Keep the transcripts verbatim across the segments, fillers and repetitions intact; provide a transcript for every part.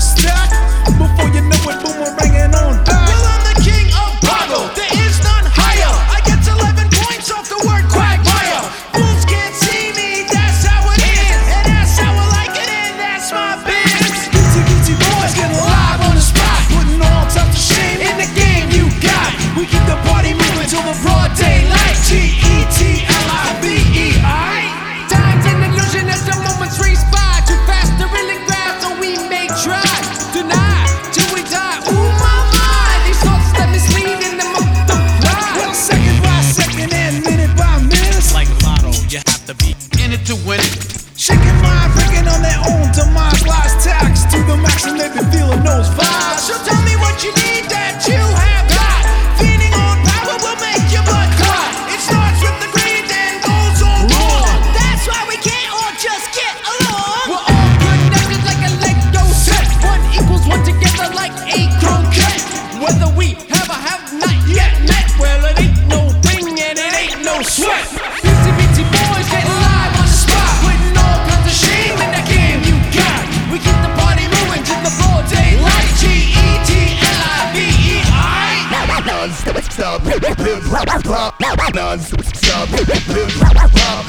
stack. Before you know it, boomeranging on back. Well, I'm the king of boggle, there is none higher. I get eleven points off the word quagmire. Fools can't see me, that's how it is. And that's how I like it, and that's my biz. B T B T boys get live on the spot, putting all types of shame in the game you got. We keep the party moving till the broad daylight. G E T L I V E, alright? Time's an illusion as the moments race by. Too fast to really grab, so we may try. Deny till we die. Ooh, my mind. These thoughts that mislead and they multiply. Well, second by second and minute by minute, Like lotto, you have to be in it to win it. shaking mind, breaking on their own demise. Lies tax to the max and they be feeling those vibes. So tell me what you need that you have got. Feeding on power will make your blood clot. It starts with the greed and goes on raw. That's why we can't all just get along. We're all connected like a Lego set. One equals one together like a croquette. Whether we have or have not yet met, well, it ain't no thing and it ain't no sweat. B T B T boys get live on the spot, putting all kinds of shame in that game you got. We keep the party moving till the broad daylight. G E T L I V E, alright? Non-stop, hip hop, non-stop, hip hop,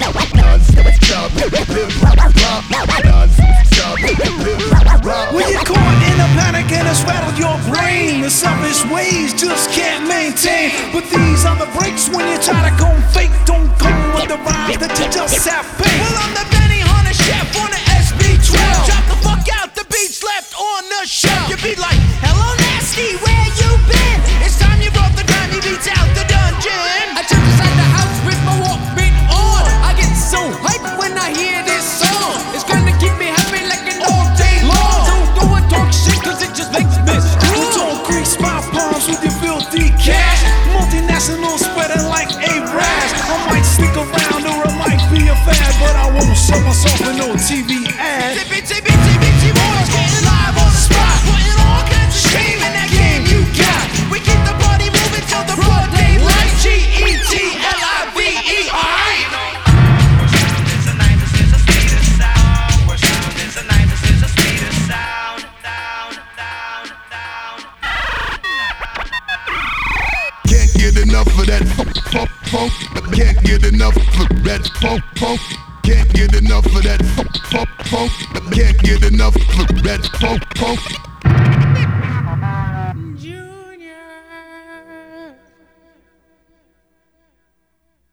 non-stop, hip hop, non-stop, hip hop. When you're caught in a panic and it's rattled your brain, the selfish ways just can't maintain. But these are the breaks when you try to go fake. Don't go with the rhymes that you just have faith. Well, I'm the Benny Hunter chef on the S B twelve. Drop the fuck out, the beats left on the shelf. You be like, hello nasty, where you been? It's time you brought the grimy beats out the dungeon. I jump inside the house with my Walkman on. I get so hyped when I hear this song. It's gonna keep me happy like an all day long. Don't go and talk shit cause it just makes me You screw. don't grease my palms with your filthy cash. Multinational spreading like a rash. I might stick around or it might be a fad, but I won't show myself in no T V ad. B T B T B T boys getting live on the spot, putting all kinds of shame in that game you got. We keep the party moving till the broad daylight. G E T L I V E, alright? Can't get enough of that funk, funk, funk. Can't get enough of that funk, funk. Can't get enough of that funk, funk, funk. Can't get enough of that funk, funk.